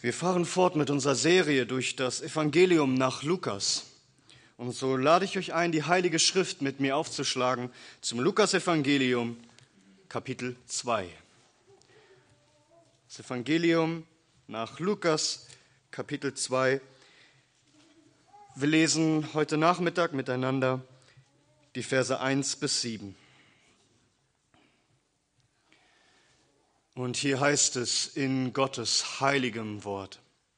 Wir fahren fort mit unserer Serie durch das Evangelium nach Lukas. Und so lade ich euch ein, die Heilige Schrift mit mir aufzuschlagen zum Lukas-Evangelium, Kapitel 2. Das Evangelium nach Lukas, Kapitel 2. Wir lesen heute Nachmittag miteinander die Verse 1 bis 7. Und hier heißt es in Gottes heiligem Wort: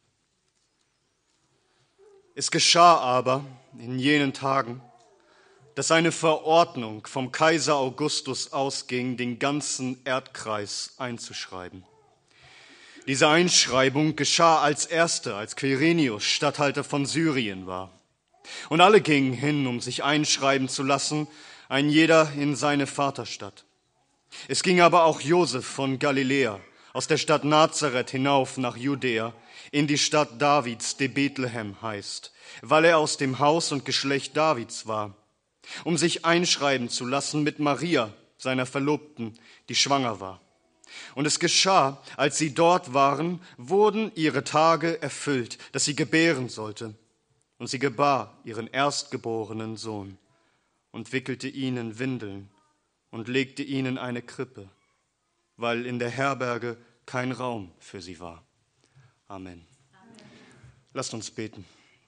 Es geschah aber in jenen Tagen, dass eine Verordnung vom Kaiser Augustus ausging, den ganzen Erdkreis einzuschreiben. Diese Einschreibung geschah als erste, als Quirinius Statthalter von Syrien war. Und alle gingen hin, um sich einschreiben zu lassen, ein jeder in seine Vaterstadt. Es ging aber auch Josef von Galiläa, aus der Stadt Nazareth hinauf nach Judäa, in die Stadt Davids, die Bethlehem heißt, weil er aus dem Haus und Geschlecht Davids war, um sich einschreiben zu lassen mit Maria, seiner Verlobten, die schwanger war. Und es geschah, als sie dort waren, wurden ihre Tage erfüllt, dass sie gebären sollte. Und sie gebar ihren erstgeborenen Sohn und wickelte ihn in Windeln und legte ihn in eine Krippe, weil in der Herberge kein Raum für sie war. Amen. Lasst uns beten.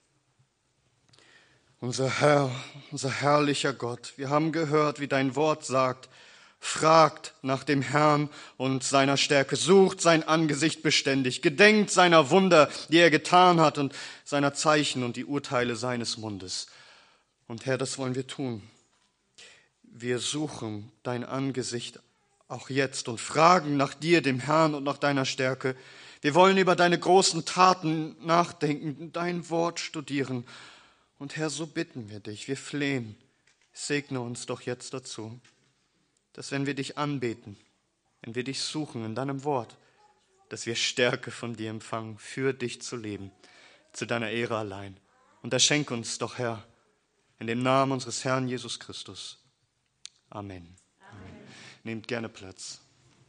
Unser Herr, unser herrlicher Gott, wir haben gehört, wie dein Wort sagt: Fragt nach dem Herrn und seiner Stärke, sucht sein Angesicht beständig, gedenkt seiner Wunder, die er getan hat, und seiner Zeichen und die Urteile seines Mundes. Und Herr, das wollen wir tun. Wir suchen dein Angesicht auch jetzt und fragen nach dir, dem Herrn, und nach deiner Stärke. Wir wollen über deine großen Taten nachdenken, dein Wort studieren. Und Herr, so bitten wir dich, wir flehen, segne uns doch jetzt dazu, dass wenn wir dich anbeten, wenn wir dich suchen in deinem Wort, dass wir Stärke von dir empfangen, für dich zu leben, zu deiner Ehre allein. Und das schenk uns doch, Herr, in dem Namen unseres Herrn Jesus Christus. Amen. Amen. Nehmt gerne Platz.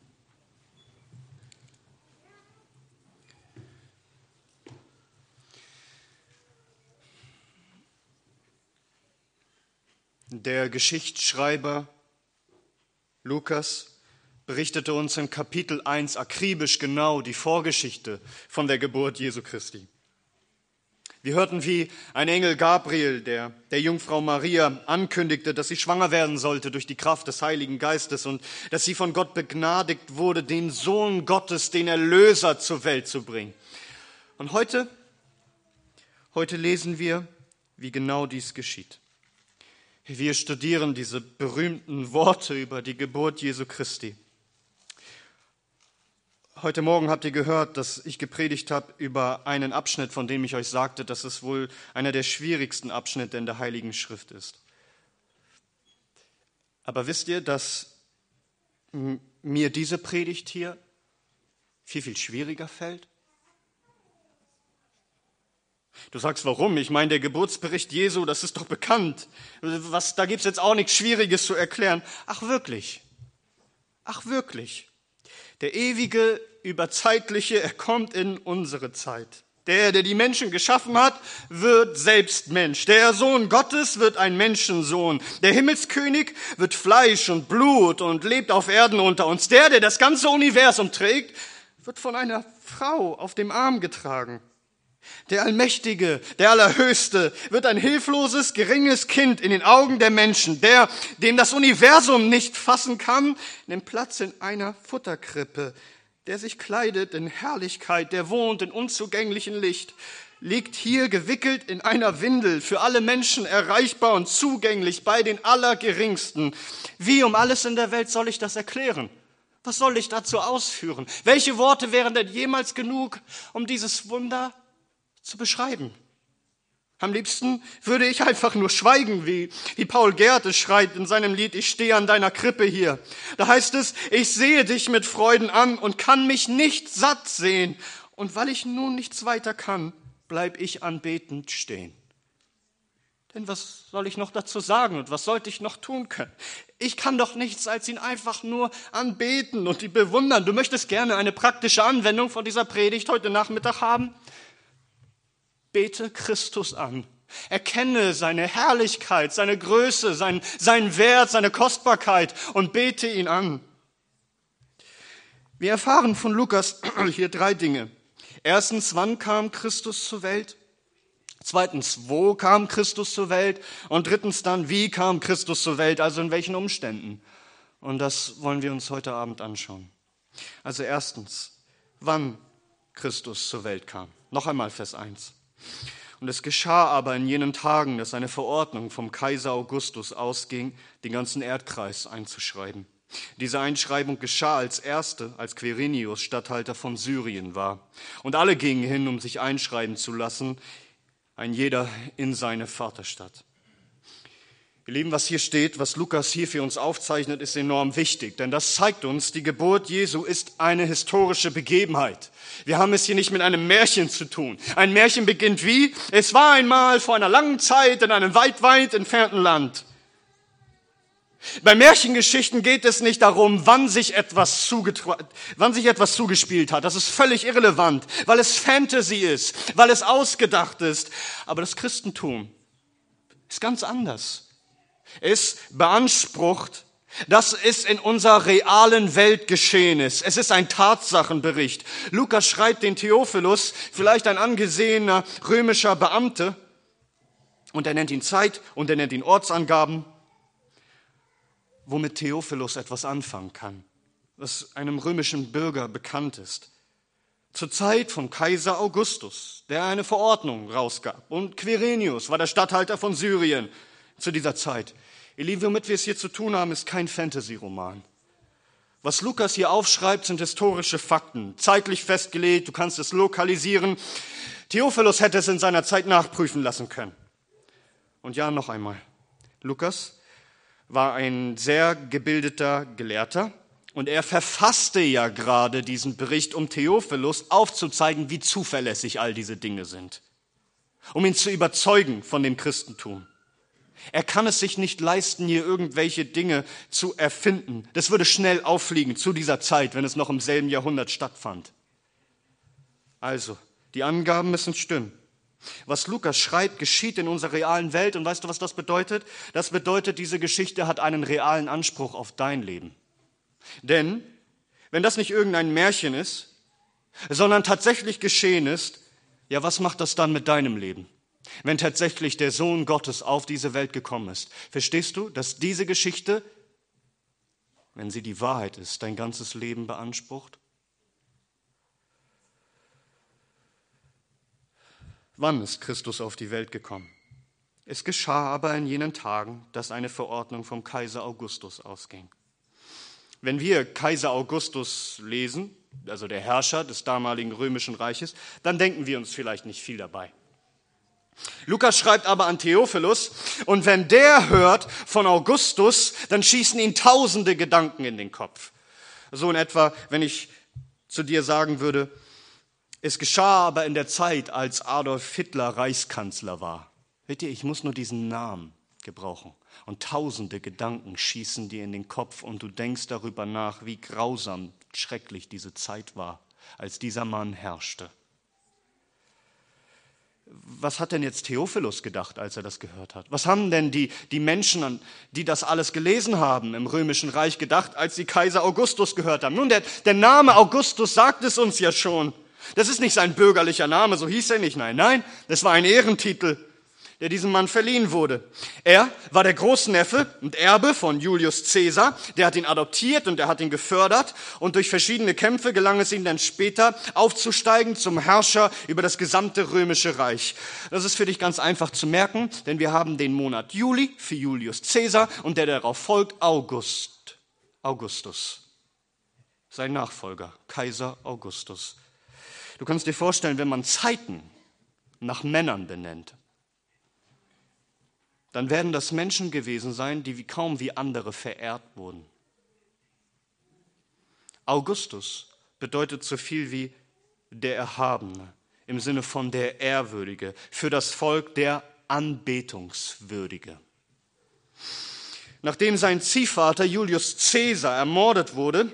Der Geschichtsschreiber Lukas berichtete uns in Kapitel 1 akribisch genau die Vorgeschichte von der Geburt Jesu Christi. Wir hörten, wie ein Engel Gabriel der Jungfrau Maria ankündigte, dass sie schwanger werden sollte durch die Kraft des Heiligen Geistes und dass sie von Gott begnadigt wurde, den Sohn Gottes, den Erlöser, zur Welt zu bringen. Und heute lesen wir, wie genau dies geschieht. Wir studieren diese berühmten Worte über die Geburt Jesu Christi. Heute Morgen habt ihr gehört, dass ich gepredigt habe über einen Abschnitt, von dem ich euch sagte, dass es wohl einer der schwierigsten Abschnitte in der Heiligen Schrift ist. Aber wisst ihr, dass mir diese Predigt hier viel, viel schwieriger fällt? Du sagst, warum? Ich meine, der Geburtsbericht Jesu, das ist doch bekannt. Da gibt es jetzt auch nichts Schwieriges zu erklären. Ach wirklich? Ach wirklich? Der ewige, überzeitliche, er kommt in unsere Zeit. Der die Menschen geschaffen hat, wird selbst Mensch. Der Sohn Gottes wird ein Menschensohn. Der Himmelskönig wird Fleisch und Blut und lebt auf Erden unter uns. Der das ganze Universum trägt, wird von einer Frau auf dem Arm getragen. Der Allmächtige, der Allerhöchste wird ein hilfloses, geringes Kind in den Augen der Menschen. Der, dem das Universum nicht fassen kann, nimmt Platz in einer Futterkrippe. Der sich kleidet in Herrlichkeit, der wohnt in unzugänglichem Licht, liegt hier gewickelt in einer Windel, für alle Menschen erreichbar und zugänglich, bei den Allergeringsten. Wie um alles in der Welt soll ich das erklären? Was soll ich dazu ausführen? Welche Worte wären denn jemals genug, um dieses Wunder zu beschreiben? Am liebsten würde ich einfach nur schweigen, wie Paul Gerd es schreibt in seinem Lied Ich stehe an deiner Krippe hier. Da heißt es: Ich sehe dich mit Freuden an und kann mich nicht satt sehen. Und weil ich nun nichts weiter kann, bleib ich anbetend stehen. Denn was soll ich noch dazu sagen und was sollte ich noch tun können? Ich kann doch nichts als ihn einfach nur anbeten und ihn bewundern. Du möchtest gerne eine praktische Anwendung von dieser Predigt heute Nachmittag haben? Bete Christus an. Erkenne seine Herrlichkeit, seine Größe, seinen Wert, seine Kostbarkeit und bete ihn an. Wir erfahren von Lukas hier 3 Dinge. Erstens, wann kam Christus zur Welt? Zweitens, wo kam Christus zur Welt? Und drittens dann, wie kam Christus zur Welt, also in welchen Umständen? Und das wollen wir uns heute Abend anschauen. Also erstens, wann Christus zur Welt kam. Noch einmal Vers 1. Und es geschah aber in jenen Tagen, dass eine Verordnung vom Kaiser Augustus ausging, den ganzen Erdkreis einzuschreiben. Diese Einschreibung geschah als erste, als Quirinius Statthalter von Syrien war. Und alle gingen hin, um sich einschreiben zu lassen, ein jeder in seine Vaterstadt. Ihr Lieben, was hier steht, was Lukas hier für uns aufzeichnet, ist enorm wichtig, denn das zeigt uns, die Geburt Jesu ist eine historische Begebenheit. Wir haben es hier nicht mit einem Märchen zu tun. Ein Märchen beginnt wie? Es war einmal vor einer langen Zeit in einem weit, weit entfernten Land. Bei Märchengeschichten geht es nicht darum, wann sich etwas zugespielt hat. Das ist völlig irrelevant, weil es Fantasy ist, weil es ausgedacht ist. Aber das Christentum ist ganz anders. Es beansprucht, dass es in unserer realen Welt geschehen ist. Es ist ein Tatsachenbericht. Lukas schreibt den Theophilus, vielleicht ein angesehener römischer Beamte, und er nennt ihn Zeit und er nennt ihn Ortsangaben, womit Theophilus etwas anfangen kann, was einem römischen Bürger bekannt ist. Zur Zeit von Kaiser Augustus, der eine Verordnung rausgab, und Quirinius war der Statthalter von Syrien zu dieser Zeit. Ihr Lieben, womit wir es hier zu tun haben, ist kein Fantasy-Roman. Was Lukas hier aufschreibt, sind historische Fakten, zeitlich festgelegt, du kannst es lokalisieren. Theophilus hätte es in seiner Zeit nachprüfen lassen können. Und ja, noch einmal, Lukas war ein sehr gebildeter Gelehrter und er verfasste ja gerade diesen Bericht, um Theophilus aufzuzeigen, wie zuverlässig all diese Dinge sind, um ihn zu überzeugen von dem Christentum. Er kann es sich nicht leisten, hier irgendwelche Dinge zu erfinden. Das würde schnell auffliegen zu dieser Zeit, wenn es noch im selben Jahrhundert stattfand. Also, die Angaben müssen stimmen. Was Lukas schreibt, geschieht in unserer realen Welt. Und weißt du, was das bedeutet? Das bedeutet, diese Geschichte hat einen realen Anspruch auf dein Leben. Denn, wenn das nicht irgendein Märchen ist, sondern tatsächlich geschehen ist, ja, was macht das dann mit deinem Leben? Wenn tatsächlich der Sohn Gottes auf diese Welt gekommen ist. Verstehst du, dass diese Geschichte, wenn sie die Wahrheit ist, dein ganzes Leben beansprucht? Wann ist Christus auf die Welt gekommen? Es geschah aber in jenen Tagen, dass eine Verordnung vom Kaiser Augustus ausging. Wenn wir Kaiser Augustus lesen, also der Herrscher des damaligen römischen Reiches, dann denken wir uns vielleicht nicht viel dabei. Lukas schreibt aber an Theophilus, und wenn der hört von Augustus, dann schießen ihm tausende Gedanken in den Kopf. So in etwa, wenn ich zu dir sagen würde, es geschah aber in der Zeit, als Adolf Hitler Reichskanzler war. Hört ihr, ich muss nur diesen Namen gebrauchen. Und tausende Gedanken schießen dir in den Kopf und du denkst darüber nach, wie grausam, schrecklich diese Zeit war, als dieser Mann herrschte. Was hat denn jetzt Theophilus gedacht, als er das gehört hat? Was haben denn die Menschen, die das alles gelesen haben im Römischen Reich, gedacht, als sie Kaiser Augustus gehört haben? Nun, der Name Augustus sagt es uns ja schon. Das ist nicht sein bürgerlicher Name, so hieß er nicht. Nein, das war ein Ehrentitel, der diesem Mann verliehen wurde. Er war der Großneffe und Erbe von Julius Caesar. Der hat ihn adoptiert und er hat ihn gefördert. Und durch verschiedene Kämpfe gelang es ihm dann später aufzusteigen zum Herrscher über das gesamte römische Reich. Das ist für dich ganz einfach zu merken, denn wir haben den Monat Juli für Julius Caesar und der darauf folgt Augustus. Sein Nachfolger, Kaiser Augustus. Du kannst dir vorstellen, wenn man Zeiten nach Männern benennt, dann werden das Menschen gewesen sein, die kaum wie andere verehrt wurden. Augustus bedeutet so viel wie der Erhabene, im Sinne von der Ehrwürdige, für das Volk der Anbetungswürdige. Nachdem sein Ziehvater Julius Caesar ermordet wurde,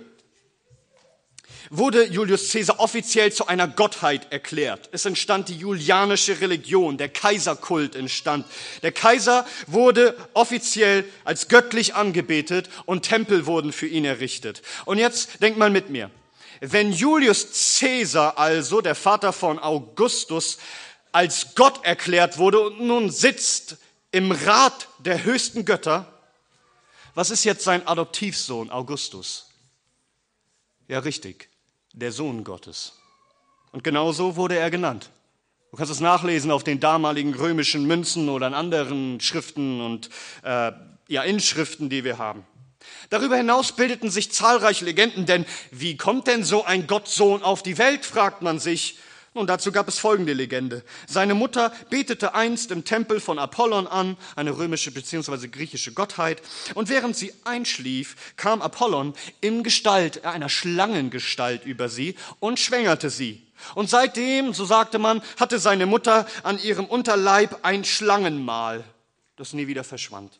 wurde Julius Caesar offiziell zu einer Gottheit erklärt. Es entstand die julianische Religion, der Kaiserkult entstand. Der Kaiser wurde offiziell als göttlich angebetet und Tempel wurden für ihn errichtet. Und jetzt denkt mal mit mir, wenn Julius Caesar, also der Vater von Augustus, als Gott erklärt wurde und nun sitzt im Rat der höchsten Götter, was ist jetzt sein Adoptivsohn Augustus? Ja, richtig. Der Sohn Gottes. Und genauso wurde er genannt. Du kannst es nachlesen auf den damaligen römischen Münzen oder in anderen Schriften und Inschriften, die wir haben. Darüber hinaus bildeten sich zahlreiche Legenden, denn wie kommt denn so ein Gottsohn auf die Welt, fragt man sich. Nun, dazu gab es folgende Legende. Seine Mutter betete einst im Tempel von Apollon an, eine römische bzw. griechische Gottheit. Und während sie einschlief, kam Apollon in Gestalt, einer Schlangengestalt über sie und schwängerte sie. Und seitdem, so sagte man, hatte seine Mutter an ihrem Unterleib ein Schlangenmal, das nie wieder verschwand.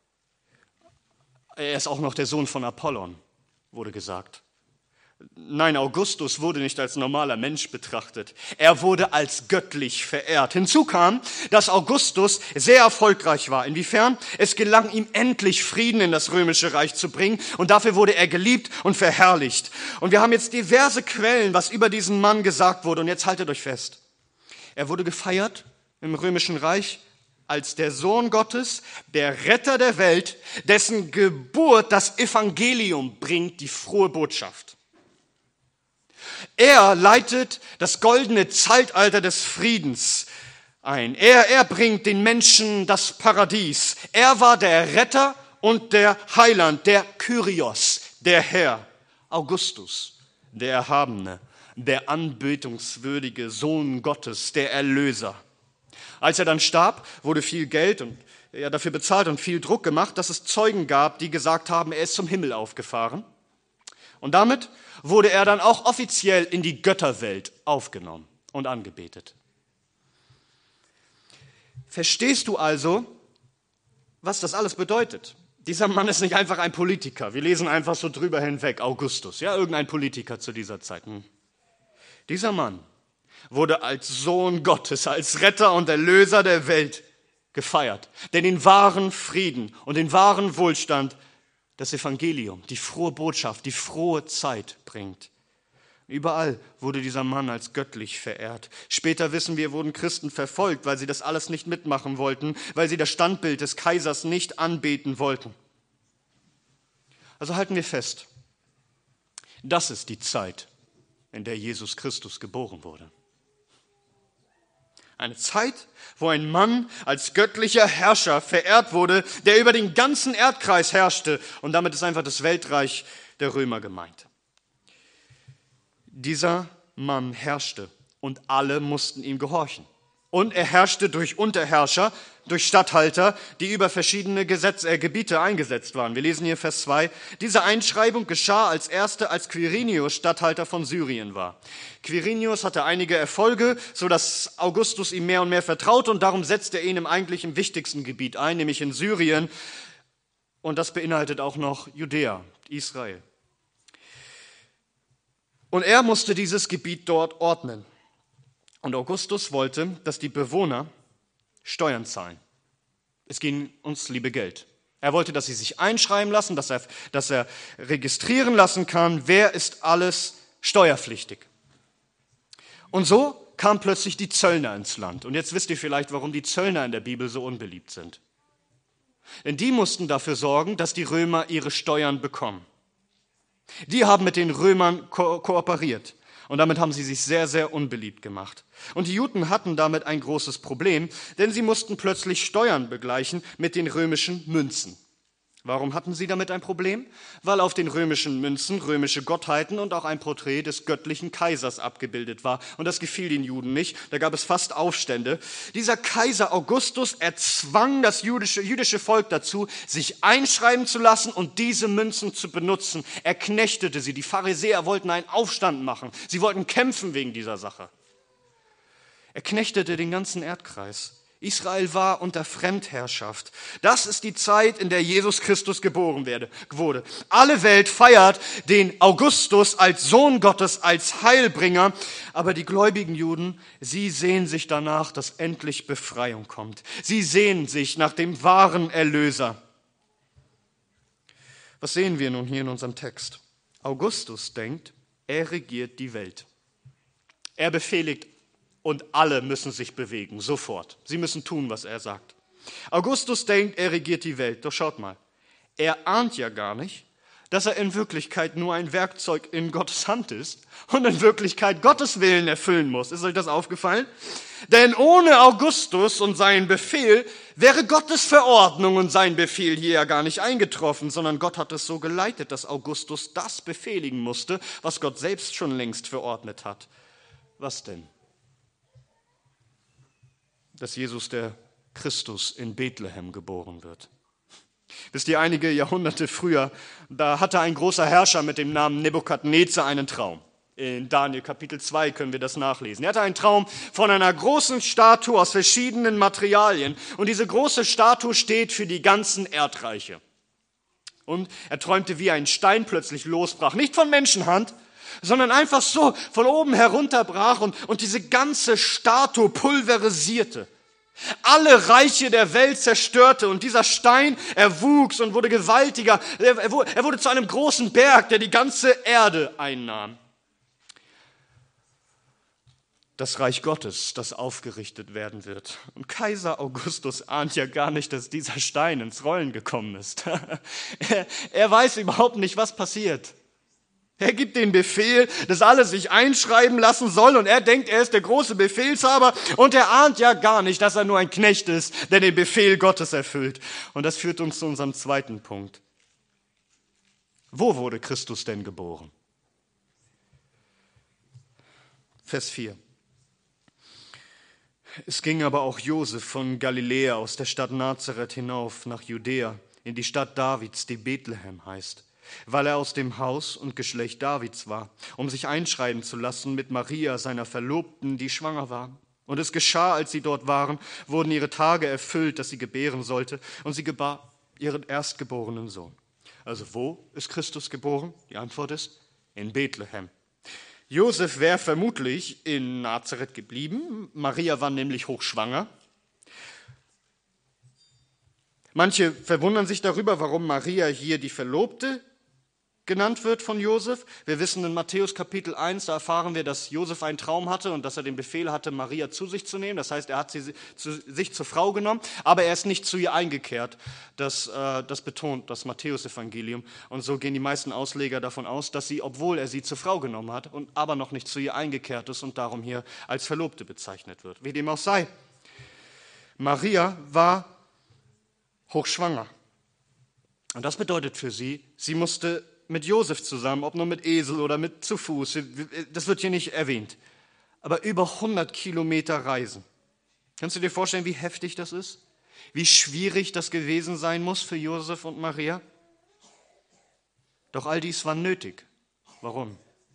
Er ist auch noch der Sohn von Apollon, wurde gesagt. Nein, Augustus wurde nicht als normaler Mensch betrachtet. Er wurde als göttlich verehrt. Hinzu kam, dass Augustus sehr erfolgreich war. Inwiefern? Es gelang ihm endlich Frieden in das römische Reich zu bringen und dafür wurde er geliebt und verherrlicht. Und wir haben jetzt diverse Quellen, was über diesen Mann gesagt wurde. Und jetzt haltet euch fest. Er wurde gefeiert im römischen Reich als der Sohn Gottes, der Retter der Welt, dessen Geburt das Evangelium bringt, die frohe Botschaft. Er leitet das goldene Zeitalter des Friedens ein. Er bringt den Menschen das Paradies. Er war der Retter und der Heiland, der Kyrios, der Herr. Augustus, der Erhabene, der anbetungswürdige Sohn Gottes, der Erlöser. Als er dann starb, wurde viel Geld und dafür bezahlt und viel Druck gemacht, dass es Zeugen gab, die gesagt haben, er ist zum Himmel aufgefahren. Und damit wurde er dann auch offiziell in die Götterwelt aufgenommen und angebetet. Verstehst du also, was das alles bedeutet? Dieser Mann ist nicht einfach ein Politiker. Wir lesen einfach so drüber hinweg, Augustus, ja, irgendein Politiker zu dieser Zeit. Dieser Mann wurde als Sohn Gottes, als Retter und Erlöser der Welt gefeiert, der den wahren Frieden und den wahren Wohlstand das Evangelium, die frohe Botschaft, die frohe Zeit bringt. Überall wurde dieser Mann als göttlich verehrt. Später wissen wir, wurden Christen verfolgt, weil sie das alles nicht mitmachen wollten, weil sie das Standbild des Kaisers nicht anbeten wollten. Also halten wir fest, das ist die Zeit, in der Jesus Christus geboren wurde. Eine Zeit, wo ein Mann als göttlicher Herrscher verehrt wurde, der über den ganzen Erdkreis herrschte. Und damit ist einfach das Weltreich der Römer gemeint. Dieser Mann herrschte und alle mussten ihm gehorchen. Und er herrschte durch Unterherrscher, durch Statthalter, die über verschiedene Gebiete eingesetzt waren. Wir lesen hier Vers 2. Diese Einschreibung geschah als erste, als Quirinius Statthalter von Syrien war. Quirinius hatte einige Erfolge, sodass Augustus ihm mehr und mehr vertraute und darum setzte er ihn im wichtigsten Gebiet ein, nämlich in Syrien. Und das beinhaltet auch noch Judäa, Israel. Und er musste dieses Gebiet dort ordnen. Und Augustus wollte, dass die Bewohner Steuern zahlen. Es ging ums liebe Geld. Er wollte, dass sie sich einschreiben lassen, dass er registrieren lassen kann, wer ist alles steuerpflichtig. Und so kamen plötzlich die Zöllner ins Land. Und jetzt wisst ihr vielleicht, warum die Zöllner in der Bibel so unbeliebt sind. Denn die mussten dafür sorgen, dass die Römer ihre Steuern bekommen. Die haben mit den Römern kooperiert. Und damit haben sie sich sehr, sehr unbeliebt gemacht. Und die Juden hatten damit ein großes Problem, denn sie mussten plötzlich Steuern begleichen mit den römischen Münzen. Warum hatten sie damit ein Problem? Weil auf den römischen Münzen römische Gottheiten und auch ein Porträt des göttlichen Kaisers abgebildet war. Und das gefiel den Juden nicht. Da gab es fast Aufstände. Dieser Kaiser Augustus erzwang das jüdische Volk dazu, sich einschreiben zu lassen und diese Münzen zu benutzen. Er knechtete sie. Die Pharisäer wollten einen Aufstand machen. Sie wollten kämpfen wegen dieser Sache. Er knechtete den ganzen Erdkreis. Israel war unter Fremdherrschaft. Das ist die Zeit, in der Jesus Christus geboren wurde. Alle Welt feiert den Augustus als Sohn Gottes, als Heilbringer. Aber die gläubigen Juden, sie sehen sich danach, dass endlich Befreiung kommt. Sie sehnen sich nach dem wahren Erlöser. Was sehen wir nun hier in unserem Text? Augustus denkt, er regiert die Welt. Er befehligt und alle müssen sich bewegen, sofort. Sie müssen tun, was er sagt. Augustus denkt, er regiert die Welt. Doch schaut mal, er ahnt ja gar nicht, dass er in Wirklichkeit nur ein Werkzeug in Gottes Hand ist und in Wirklichkeit Gottes Willen erfüllen muss. Ist euch das aufgefallen? Denn ohne Augustus und seinen Befehl wäre Gottes Verordnung und sein Befehl hier ja gar nicht eingetroffen, sondern Gott hat es so geleitet, dass Augustus das befehligen musste, was Gott selbst schon längst verordnet hat. Was denn? Dass Jesus der Christus in Bethlehem geboren wird. Wisst ihr, einige Jahrhunderte früher, da hatte ein großer Herrscher mit dem Namen Nebukadnezar einen Traum. In Daniel Kapitel 2 können wir das nachlesen. Er hatte einen Traum von einer großen Statue aus verschiedenen Materialien. Und diese große Statue steht für die ganzen Erdreiche. Und er träumte, wie ein Stein plötzlich losbrach. Nicht von Menschenhand, sondern einfach so von oben herunterbrach und diese ganze Statue pulverisierte. Alle Reiche der Welt zerstörte und dieser Stein, er wuchs und wurde gewaltiger. Er wurde zu einem großen Berg, der die ganze Erde einnahm. Das Reich Gottes, das aufgerichtet werden wird. Und Kaiser Augustus ahnt ja gar nicht, dass dieser Stein ins Rollen gekommen ist. Er weiß überhaupt nicht, was passiert. Er gibt den Befehl, dass alle sich einschreiben lassen sollen und er denkt, er ist der große Befehlshaber und er ahnt ja gar nicht, dass er nur ein Knecht ist, der den Befehl Gottes erfüllt. Und das führt uns zu unserem zweiten Punkt. Wo wurde Christus denn geboren? Vers 4. Es ging aber auch Josef von Galiläa aus der Stadt Nazareth hinauf nach Judäa, in die Stadt Davids, die Bethlehem heißt, weil er aus dem Haus und Geschlecht Davids war, um sich einschreiben zu lassen mit Maria, seiner Verlobten, die schwanger war. Und es geschah, als sie dort waren, wurden ihre Tage erfüllt, dass sie gebären sollte, und sie gebar ihren erstgeborenen Sohn. Also wo ist Christus geboren? Die Antwort ist in Bethlehem. Josef wäre vermutlich in Nazareth geblieben. Maria war nämlich hochschwanger. Manche verwundern sich darüber, warum Maria hier die Verlobte genannt wird von Josef. Wir wissen in Matthäus Kapitel 1, da erfahren wir, dass Josef einen Traum hatte und dass er den Befehl hatte, Maria zu sich zu nehmen. Das heißt, er hat sie sich zur Frau genommen, aber er ist nicht zu ihr eingekehrt. Das betont das Matthäus-Evangelium. Und so gehen die meisten Ausleger davon aus, dass sie, obwohl er sie zur Frau genommen hat, und aber noch nicht zu ihr eingekehrt ist und darum hier als Verlobte bezeichnet wird. Wie dem auch sei. Maria war hochschwanger. Und das bedeutet für sie, sie musste mit Josef zusammen, ob nur mit Esel oder mit zu Fuß, das wird hier nicht erwähnt, aber über 100 Kilometer reisen. Kannst du dir vorstellen, wie heftig das ist? Wie schwierig das gewesen sein muss für Josef und Maria? Doch all dies war nötig. Warum?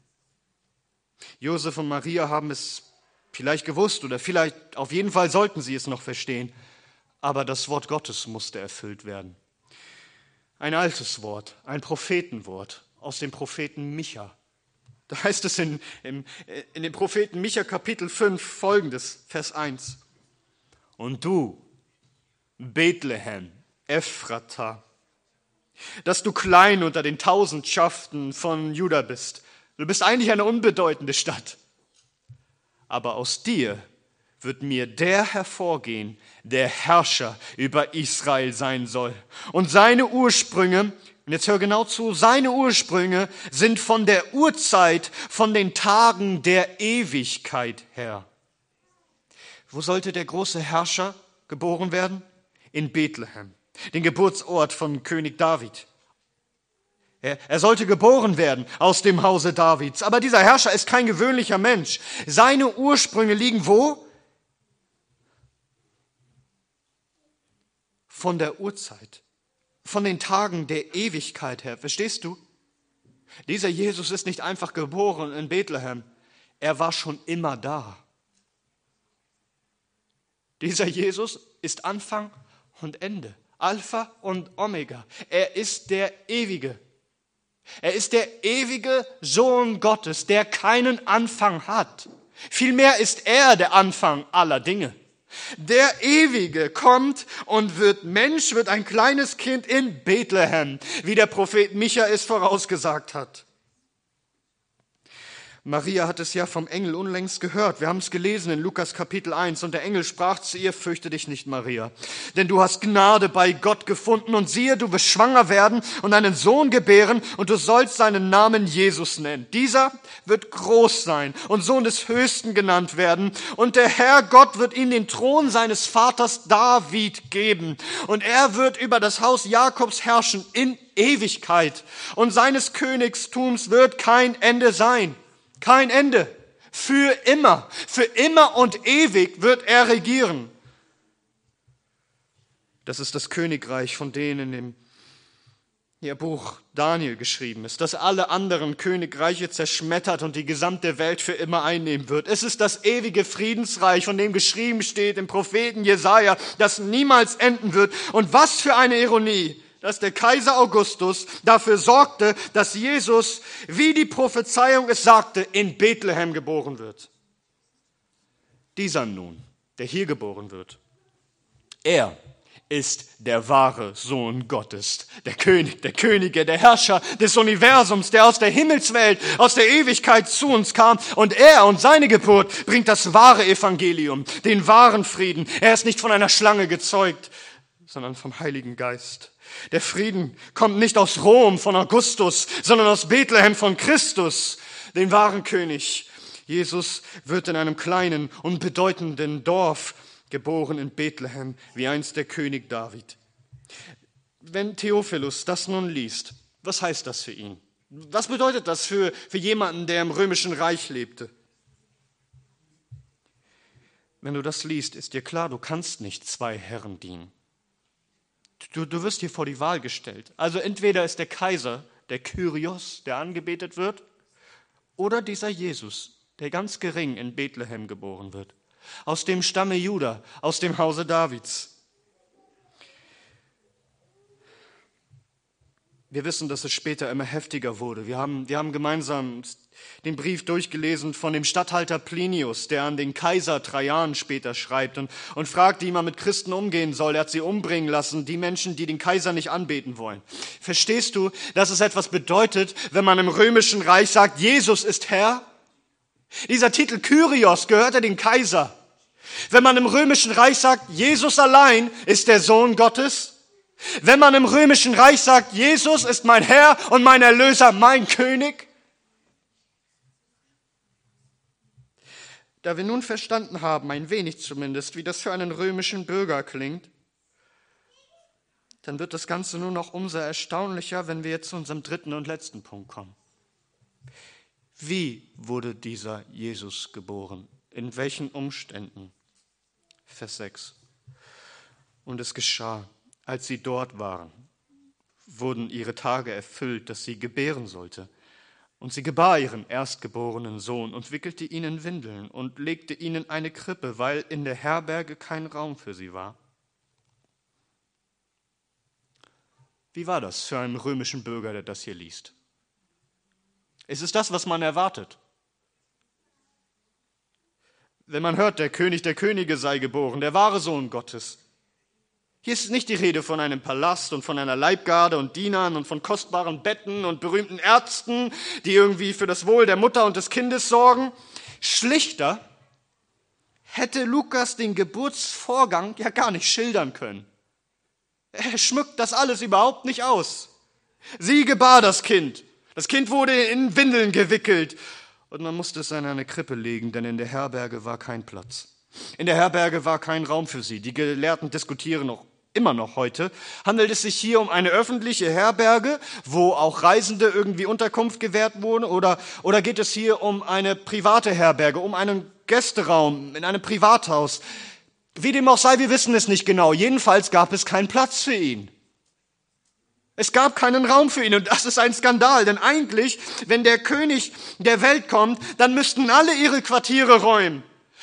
Josef und Maria haben es vielleicht gewusst oder vielleicht, auf jeden Fall sollten sie es noch verstehen, aber das Wort Gottes musste erfüllt werden. Ein altes Wort, ein Prophetenwort aus dem Propheten Micha. Da heißt es in dem Propheten Micha Kapitel 5 folgendes, Vers 1. Und du, Bethlehem, Ephrata, dass du klein unter den Tausendschaften von Juda bist. Du bist eigentlich eine unbedeutende Stadt. Aber aus dir wird mir der hervorgehen, der Herrscher über Israel sein soll. Und seine Ursprünge, und jetzt hör genau zu, seine Ursprünge sind von der Urzeit, von den Tagen der Ewigkeit her. Wo sollte der große Herrscher geboren werden? In Bethlehem, den Geburtsort von König David. Er sollte geboren werden aus dem Hause Davids. Aber dieser Herrscher ist kein gewöhnlicher Mensch. Seine Ursprünge liegen wo? Von der Urzeit, von den Tagen der Ewigkeit her. Verstehst du? Dieser Jesus ist nicht einfach geboren in Bethlehem. Er war schon immer da. Dieser Jesus ist Anfang und Ende, Alpha und Omega. Er ist der Ewige. Er ist der ewige Sohn Gottes, der keinen Anfang hat. Vielmehr ist er der Anfang aller Dinge. Der Ewige kommt und wird Mensch, wird ein kleines Kind in Bethlehem, wie der Prophet Micha es vorausgesagt hat. Maria hat es ja vom Engel unlängst gehört. Wir haben es gelesen in Lukas Kapitel 1. Und der Engel sprach zu ihr, fürchte dich nicht, Maria, denn du hast Gnade bei Gott gefunden. Und siehe, du wirst schwanger werden und einen Sohn gebären und du sollst seinen Namen Jesus nennen. Dieser wird groß sein und Sohn des Höchsten genannt werden. Und der Herr Gott wird ihm den Thron seines Vaters David geben. Und er wird über das Haus Jakobs herrschen in Ewigkeit. Und seines Königstums wird kein Ende sein. Kein Ende. Für immer und ewig wird er regieren. Das ist das Königreich, von denen in dem Buch Daniel geschrieben ist, das alle anderen Königreiche zerschmettert und die gesamte Welt für immer einnehmen wird. Es ist das ewige Friedensreich, von dem geschrieben steht im Propheten Jesaja, das niemals enden wird. Und was für eine Ironie, dass der Kaiser Augustus dafür sorgte, dass Jesus, wie die Prophezeiung es sagte, in Bethlehem geboren wird. Dieser nun, der hier geboren wird, er ist der wahre Sohn Gottes, der König der Könige, der Herrscher des Universums, der aus der Himmelswelt, aus der Ewigkeit zu uns kam. Und er und seine Geburt bringt das wahre Evangelium, den wahren Frieden. Er ist nicht von einer Schlange gezeugt, sondern vom Heiligen Geist. Der Frieden kommt nicht aus Rom von Augustus, sondern aus Bethlehem von Christus, den wahren König. Jesus wird in einem kleinen, unbedeutenden Dorf geboren in Bethlehem, wie einst der König David. Wenn Theophilus das nun liest, was heißt das für ihn? Was bedeutet das für jemanden, der im Römischen Reich lebte? Wenn du das liest, ist dir klar, du kannst nicht zwei Herren dienen. Du wirst hier vor die Wahl gestellt. Also entweder ist der Kaiser der Kyrios, der angebetet wird, oder dieser Jesus, der ganz gering in Bethlehem geboren wird. Aus dem Stamme Juda, aus dem Hause Davids. Wir wissen, dass es später immer heftiger wurde. Wir haben gemeinsam den Brief durchgelesen von dem Statthalter Plinius, der an den Kaiser Trajan später schreibt und fragt, wie man mit Christen umgehen soll. Er hat sie umbringen lassen, die Menschen, die den Kaiser nicht anbeten wollen. Verstehst du, dass es etwas bedeutet, wenn man im Römischen Reich sagt, Jesus ist Herr? Dieser Titel Kyrios gehörte dem Kaiser. Wenn man im Römischen Reich sagt, Jesus allein ist der Sohn Gottes, wenn man im Römischen Reich sagt, Jesus ist mein Herr und mein Erlöser, mein König. Da wir nun verstanden haben, ein wenig zumindest, wie das für einen römischen Bürger klingt, dann wird das Ganze nur noch umso erstaunlicher, wenn wir jetzt zu unserem dritten und letzten Punkt kommen. Wie wurde dieser Jesus geboren? In welchen Umständen? Vers 6. Und es geschah, als sie dort waren, wurden ihre Tage erfüllt, dass sie gebären sollte. Und sie gebar ihren erstgeborenen Sohn und wickelte ihn in Windeln und legte ihn in eine Krippe, weil in der Herberge kein Raum für sie war. Wie war das für einen römischen Bürger, der das hier liest? Ist es das, was man erwartet? Wenn man hört, der König der Könige sei geboren, der wahre Sohn Gottes. Hier ist nicht die Rede von einem Palast und von einer Leibgarde und Dienern und von kostbaren Betten und berühmten Ärzten, die irgendwie für das Wohl der Mutter und des Kindes sorgen. Schlichter hätte Lukas den Geburtsvorgang ja gar nicht schildern können. Er schmückt das alles überhaupt nicht aus. Sie gebar das Kind. Das Kind wurde in Windeln gewickelt und man musste es in eine Krippe legen, denn in der Herberge war kein Platz. In der Herberge war kein Raum für sie. Die Gelehrten diskutieren immer noch heute. Handelt es sich hier um eine öffentliche Herberge, wo auch Reisende irgendwie Unterkunft gewährt wurden, oder geht es hier um eine private Herberge, um einen Gästeraum in einem Privathaus? Wie dem auch sei, wir wissen es nicht genau. Jedenfalls gab es keinen Platz für ihn. Es gab keinen Raum für ihn und das ist ein Skandal, denn eigentlich, wenn der König der Welt kommt, dann müssten alle ihre Quartiere räumen.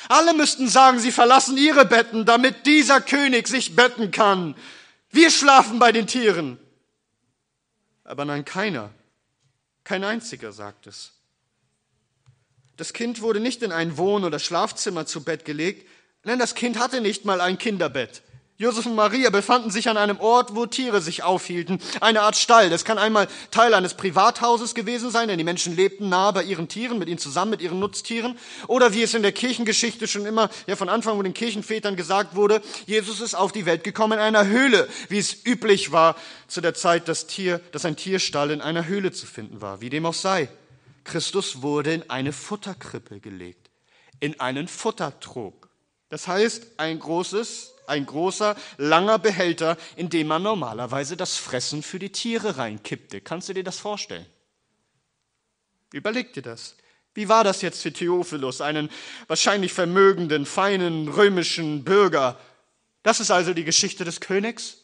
Alle müssten sagen, sie verlassen ihre Betten, damit dieser König sich betten kann. Wir schlafen bei den Tieren. Aber nein, keiner, kein einziger sagt es. Das Kind wurde nicht in ein Wohn- oder Schlafzimmer zu Bett gelegt. Nein, das Kind hatte nicht mal ein Kinderbett. Josef und Maria befanden sich an einem Ort, wo Tiere sich aufhielten. Eine Art Stall. Das kann einmal Teil eines Privathauses gewesen sein, denn die Menschen lebten nahe bei ihren Tieren, mit ihnen zusammen, mit ihren Nutztieren. Oder wie es in der Kirchengeschichte schon immer, von Anfang von den Kirchenvätern gesagt wurde, Jesus ist auf die Welt gekommen in einer Höhle, wie es üblich war zu der Zeit, dass ein Tierstall in einer Höhle zu finden war. Wie dem auch sei. Christus wurde in eine Futterkrippe gelegt, in einen Futtertrog. Das heißt, ein großer, langer Behälter, in dem man normalerweise das Fressen für die Tiere reinkippte. Kannst du dir das vorstellen? Überleg dir das. Wie war das jetzt für Theophilus, einen wahrscheinlich vermögenden, feinen römischen Bürger? Das ist also die Geschichte des Königs?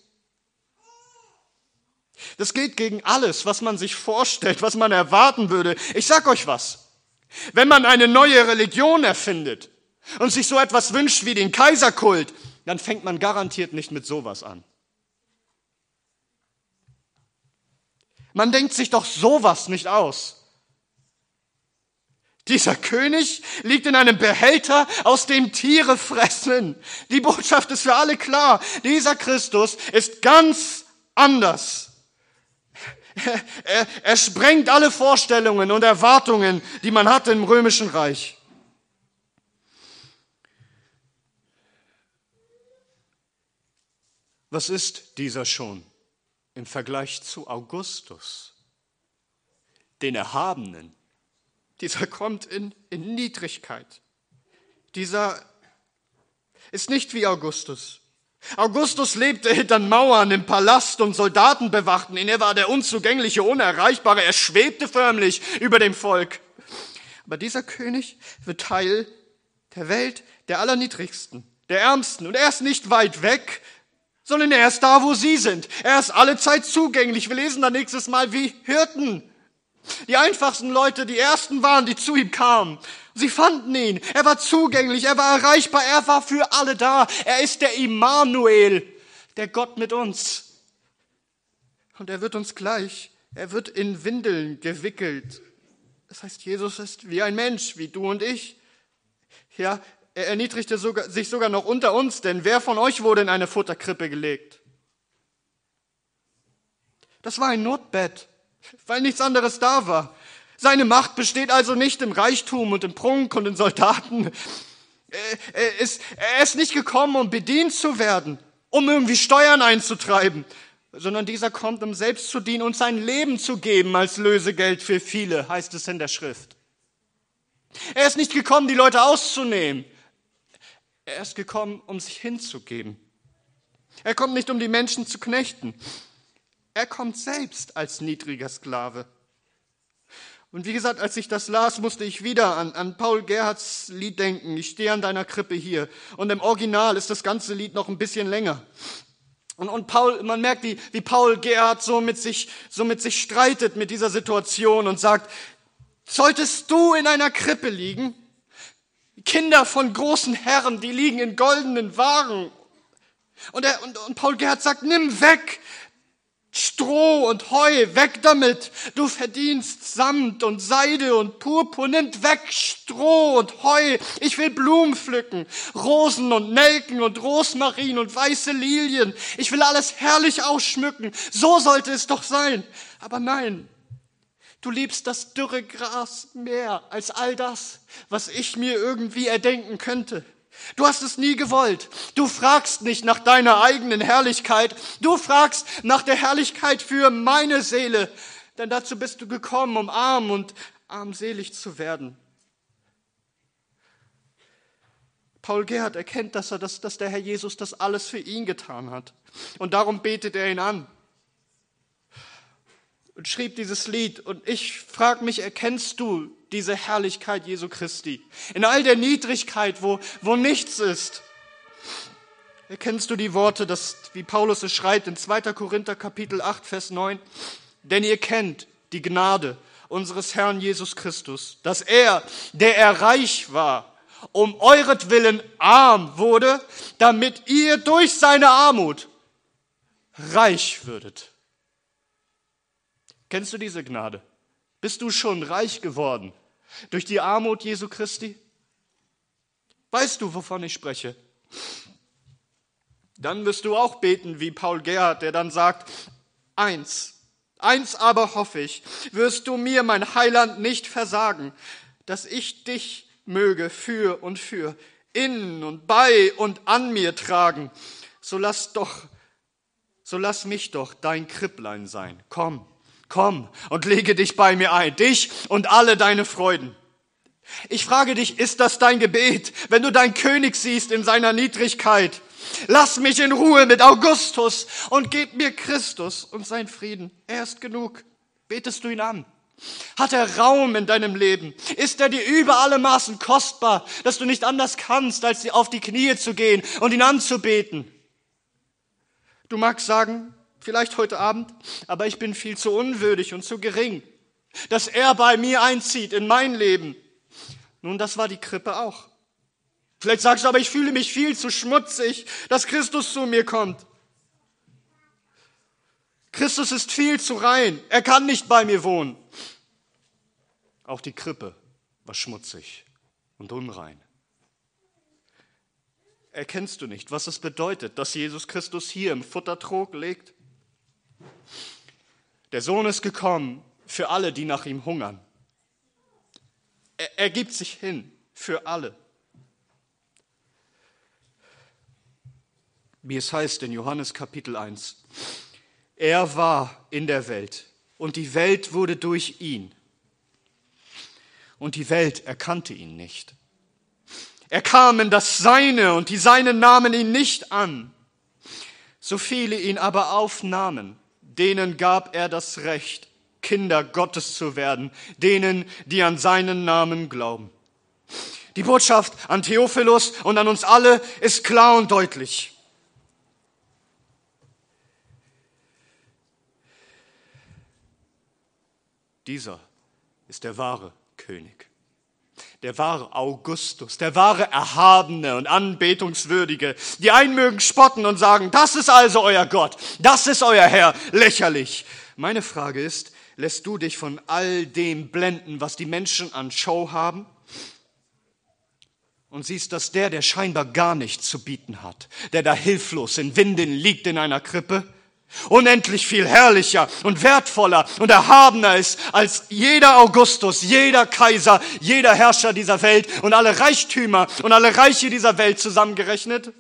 Das geht gegen alles, was man sich vorstellt, was man erwarten würde. Ich sag euch was. Wenn man eine neue Religion erfindet und sich so etwas wünscht wie den Kaiserkult, dann fängt man garantiert nicht mit sowas an. Man denkt sich doch sowas nicht aus. Dieser König liegt in einem Behälter, aus dem Tiere fressen. Die Botschaft ist für alle klar. Dieser Christus ist ganz anders. Er sprengt alle Vorstellungen und Erwartungen, die man hatte im Römischen Reich. Was ist dieser schon im Vergleich zu Augustus, den Erhabenen? Dieser kommt in Niedrigkeit. Dieser ist nicht wie Augustus. Augustus lebte hinter Mauern im Palast und Soldaten bewachten ihn. Er war der Unzugängliche, Unerreichbare. Er schwebte förmlich über dem Volk. Aber dieser König wird Teil der Welt der Allerniedrigsten, der Ärmsten. Und er ist nicht weit weg, sondern er ist da, wo sie sind. Er ist allezeit zugänglich. Wir lesen dann nächstes Mal wie Hirten. Die einfachsten Leute, die ersten waren, die zu ihm kamen. Sie fanden ihn. Er war zugänglich, er war erreichbar, er war für alle da. Er ist der Immanuel, der Gott mit uns. Und er wird uns gleich. Er wird in Windeln gewickelt. Das heißt, Jesus ist wie ein Mensch, wie du und ich. Ja, er erniedrigte sich sogar noch unter uns, denn wer von euch wurde in eine Futterkrippe gelegt? Das war ein Notbett, weil nichts anderes da war. Seine Macht besteht also nicht im Reichtum und im Prunk und in Soldaten. Er ist nicht gekommen, um bedient zu werden, um irgendwie Steuern einzutreiben, sondern dieser kommt, um selbst zu dienen und sein Leben zu geben als Lösegeld für viele, heißt es in der Schrift. Er ist nicht gekommen, die Leute auszunehmen. Er ist gekommen, um sich hinzugeben. Er kommt nicht, um die Menschen zu knechten. Er kommt selbst als niedriger Sklave. Und wie gesagt, als ich das las, musste ich wieder an Paul Gerhardts Lied denken. Ich stehe an deiner Krippe hier. Und im Original ist das ganze Lied noch ein bisschen länger. Und Paul, man merkt, wie Paul Gerhardt so mit sich streitet mit dieser Situation und sagt, solltest du in einer Krippe liegen? Kinder von großen Herren, die liegen in goldenen Wagen. Und Paul Gerhardt sagt, nimm weg Stroh und Heu, weg damit. Du verdienst Samt und Seide und Purpur. Nimm weg Stroh und Heu. Ich will Blumen pflücken, Rosen und Nelken und Rosmarin und weiße Lilien. Ich will alles herrlich ausschmücken. So sollte es doch sein. Aber nein, du liebst das dürre Gras mehr als all das, was ich mir irgendwie erdenken könnte. Du hast es nie gewollt. Du fragst nicht nach deiner eigenen Herrlichkeit. Du fragst nach der Herrlichkeit für meine Seele. Denn dazu bist du gekommen, um arm und armselig zu werden. Paul Gerhardt erkennt, dass der Herr Jesus das alles für ihn getan hat. Und darum betet er ihn an. Und schrieb dieses Lied. Und ich frage mich, erkennst du diese Herrlichkeit Jesu Christi? In all der Niedrigkeit, wo nichts ist. Erkennst du die Worte, wie Paulus es schreibt in 2. Korinther Kapitel 8, Vers 9? Denn ihr kennt die Gnade unseres Herrn Jesus Christus, dass er, der er reich war, um euretwillen arm wurde, damit ihr durch seine Armut reich würdet. Kennst du diese Gnade? Bist du schon reich geworden durch die Armut Jesu Christi? Weißt du, wovon ich spreche? Dann wirst du auch beten wie Paul Gerhard, der dann sagt, eins aber hoffe ich, wirst du mir, mein Heiland, nicht versagen, dass ich dich möge für und für, in und bei und an mir tragen. So lass mich doch dein Kripplein sein. Komm und lege dich bei mir ein, dich und alle deine Freuden. Ich frage dich, ist das dein Gebet, wenn du deinen König siehst in seiner Niedrigkeit? Lass mich in Ruhe mit Augustus und gib mir Christus und sein Frieden. Er ist genug. Betest du ihn an? Hat er Raum in deinem Leben? Ist er dir über alle Maßen kostbar, dass du nicht anders kannst, als auf die Knie zu gehen und ihn anzubeten? Du magst sagen, vielleicht heute Abend, aber ich bin viel zu unwürdig und zu gering, dass er bei mir einzieht in mein Leben. Nun, das war die Krippe auch. Vielleicht sagst du, aber ich fühle mich viel zu schmutzig, dass Christus zu mir kommt. Christus ist viel zu rein. Er kann nicht bei mir wohnen. Auch die Krippe war schmutzig und unrein. Erkennst du nicht, was es bedeutet, dass Jesus Christus hier im Futtertrog liegt? Der Sohn ist gekommen für alle, die nach ihm hungern. Er gibt sich hin für alle. Wie es heißt in Johannes Kapitel 1, er war in der Welt und die Welt wurde durch ihn. Und die Welt erkannte ihn nicht. Er kam in das Seine und die Seinen nahmen ihn nicht an. So viele ihn aber aufnahmen, denen gab er das Recht, Kinder Gottes zu werden, denen, die an seinen Namen glauben. Die Botschaft an Theophilus und an uns alle ist klar und deutlich. Dieser ist der wahre König, der wahre Augustus, der wahre Erhabene und Anbetungswürdige. Die einen mögen spotten und sagen, das ist also euer Gott, das ist euer Herr, lächerlich. Meine Frage ist, lässt du dich von all dem blenden, was die Menschen an Show haben? Und siehst, dass der scheinbar gar nichts zu bieten hat, der da hilflos in Windeln liegt in einer Krippe, unendlich viel herrlicher und wertvoller und erhabener ist als jeder Augustus, jeder Kaiser, jeder Herrscher dieser Welt und alle Reichtümer und alle Reiche dieser Welt zusammengerechnet?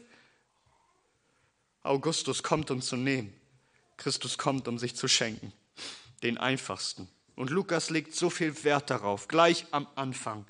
Augustus kommt, um zu nehmen. Christus kommt, um sich zu schenken. Den einfachsten. Und Lukas legt so viel Wert darauf, gleich am Anfang.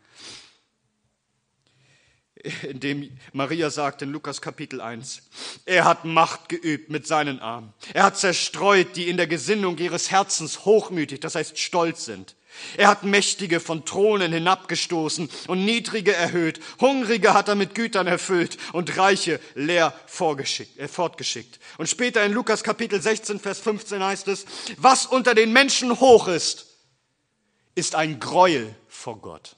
Indem Maria sagt in Lukas Kapitel 1, er hat Macht geübt mit seinen Armen. Er hat zerstreut, die in der Gesinnung ihres Herzens hochmütig, das heißt stolz sind. Er hat Mächtige von Thronen hinabgestoßen und Niedrige erhöht. Hungrige hat er mit Gütern erfüllt und Reiche leer fortgeschickt. Und später in Lukas Kapitel 16, Vers 15 heißt es, was unter den Menschen hoch ist, ist ein Gräuel vor Gott.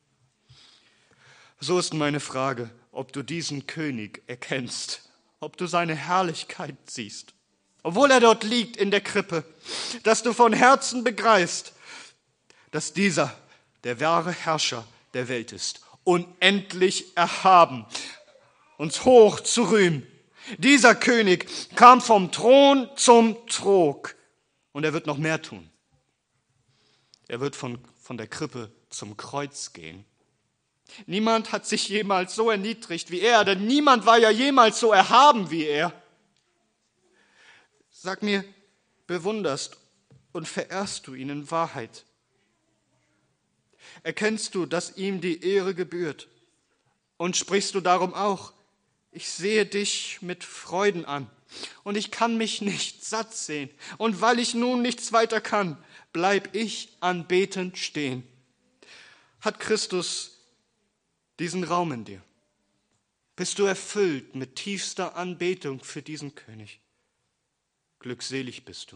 So ist meine Frage, ob du diesen König erkennst, ob du seine Herrlichkeit siehst, obwohl er dort liegt in der Krippe, dass du von Herzen begreifst, dass dieser der wahre Herrscher der Welt ist, unendlich erhaben, uns hoch zu rühmen. Dieser König kam vom Thron zum Trog und er wird noch mehr tun. Er wird von der Krippe zum Kreuz gehen. Niemand hat sich jemals so erniedrigt wie er, denn niemand war ja jemals so erhaben wie er. Sag mir, bewunderst und verehrst du ihn in Wahrheit? Erkennst du, dass ihm die Ehre gebührt? Und sprichst du darum auch, ich sehe dich mit Freuden an und ich kann mich nicht satt sehen. Und weil ich nun nichts weiter kann, bleib ich anbetend stehen. Hat Christus diesen Raum in dir? Bist du erfüllt mit tiefster Anbetung für diesen König? Glückselig bist du.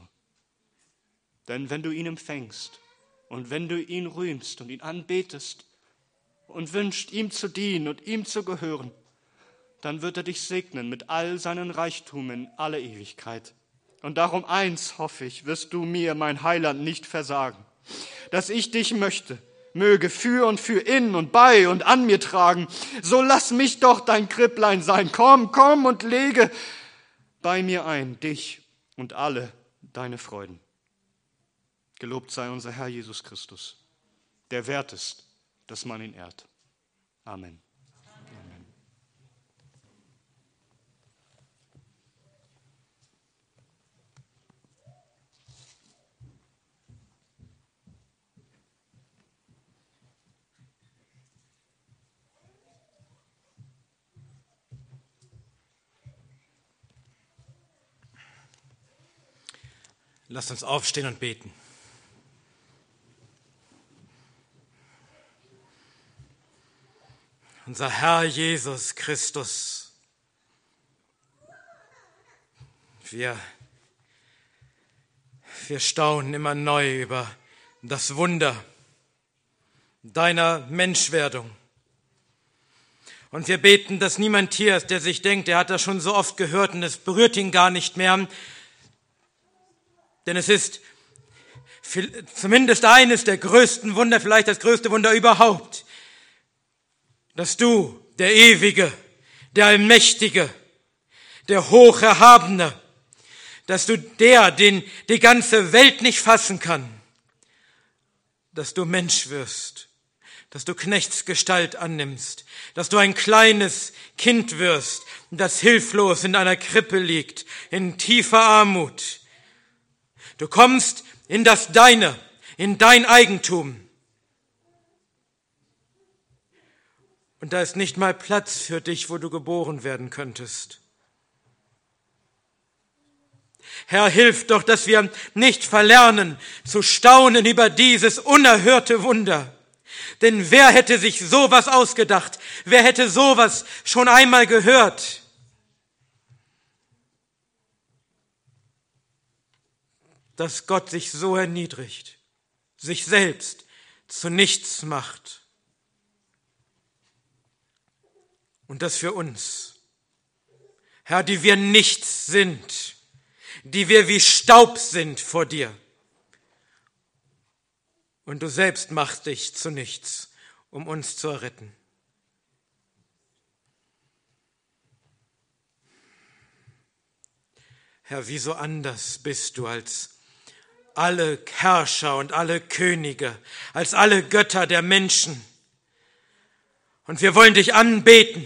Denn wenn du ihn empfängst und wenn du ihn rühmst und ihn anbetest und wünscht, ihm zu dienen und ihm zu gehören, dann wird er dich segnen mit all seinen Reichtum in alle Ewigkeit. Und darum eins hoffe ich, wirst du mir, mein Heiland, nicht versagen, dass ich dich möge für und für in und bei und an mir tragen. So lass mich doch dein Kripplein sein. Komm und lege bei mir ein, dich und alle deine Freuden. Gelobt sei unser Herr Jesus Christus, der wert ist, dass man ihn ehrt. Amen. Amen. Lasst uns aufstehen und beten. Unser Herr Jesus Christus, wir staunen immer neu über das Wunder deiner Menschwerdung. Und wir beten, dass niemand hier ist, der sich denkt, er hat das schon so oft gehört und es berührt ihn gar nicht mehr. Denn es ist zumindest eines der größten Wunder, vielleicht das größte Wunder überhaupt, dass du, der Ewige, der Allmächtige, der Hocherhabene, dass du den die ganze Welt nicht fassen kann, dass du Mensch wirst, dass du Knechtsgestalt annimmst, dass du ein kleines Kind wirst, das hilflos in einer Krippe liegt, in tiefer Armut. Du kommst in das Deine, in dein Eigentum. Und da ist nicht mal Platz für dich, wo du geboren werden könntest. Herr, hilf doch, dass wir nicht verlernen, zu staunen über dieses unerhörte Wunder. Denn wer hätte sich sowas ausgedacht? Wer hätte sowas schon einmal gehört? Dass Gott sich so erniedrigt, sich selbst zu nichts macht. Und das für uns, Herr, die wir nichts sind, die wir wie Staub sind vor dir. Und du selbst machst dich zu nichts, um uns zu erretten. Herr, wieso anders bist du als alle Herrscher und alle Könige, als alle Götter der Menschen. Und wir wollen dich anbeten.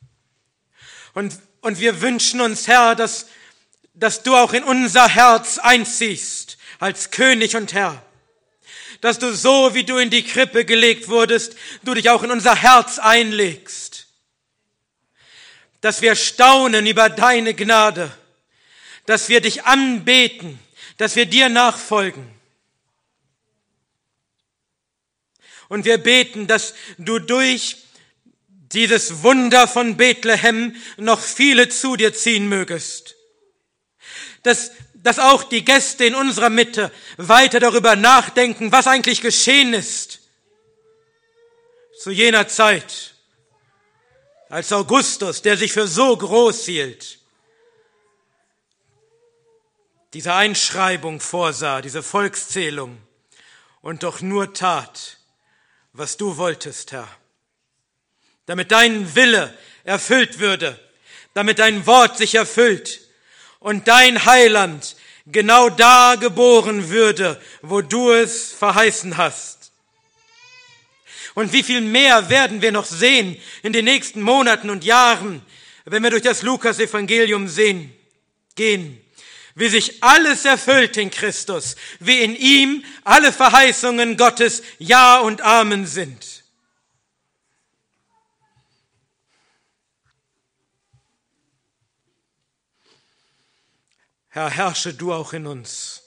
Und wir wünschen uns, Herr, dass du auch in unser Herz einziehst, als König und Herr. Dass du so, wie du in die Krippe gelegt wurdest, du dich auch in unser Herz einlegst. Dass wir staunen über deine Gnade, dass wir dich anbeten, dass wir dir nachfolgen. Und wir beten, dass du durch dieses Wunder von Bethlehem noch viele zu dir ziehen mögest. Dass auch die Gäste in unserer Mitte weiter darüber nachdenken, was eigentlich geschehen ist. Zu jener Zeit, als Augustus, der sich für so groß hielt, diese Einschreibung vorsah, diese Volkszählung und doch nur tat, was du wolltest, Herr. Damit dein Wille erfüllt würde, damit dein Wort sich erfüllt und dein Heiland genau da geboren würde, wo du es verheißen hast. Und wie viel mehr werden wir noch sehen in den nächsten Monaten und Jahren, wenn wir durch das Lukas-Evangelium gehen, wie sich alles erfüllt in Christus, wie in ihm alle Verheißungen Gottes Ja und Amen sind. Herr, herrsche du auch in uns.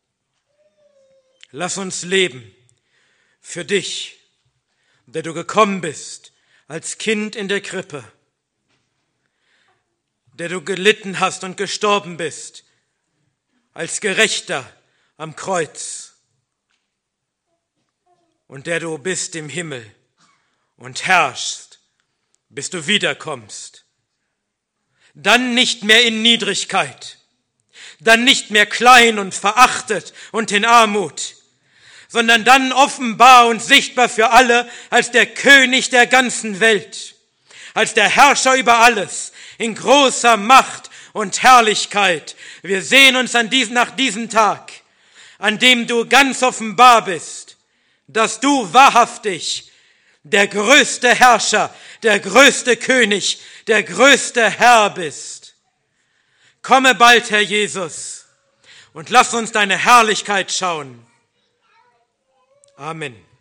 Lass uns leben für dich, der du gekommen bist als Kind in der Krippe, der du gelitten hast und gestorben bist, als Gerechter am Kreuz und der du bist im Himmel und herrschst, bis du wiederkommst. Dann nicht mehr in Niedrigkeit, dann nicht mehr klein und verachtet und in Armut, sondern dann offenbar und sichtbar für alle als der König der ganzen Welt, als der Herrscher über alles, in großer Macht und Herrlichkeit. Wir sehen uns nach diesem Tag, an dem du ganz offenbar bist, dass du wahrhaftig der größte Herrscher, der größte König, der größte Herr bist. Komme bald, Herr Jesus, und lass uns deine Herrlichkeit schauen. Amen.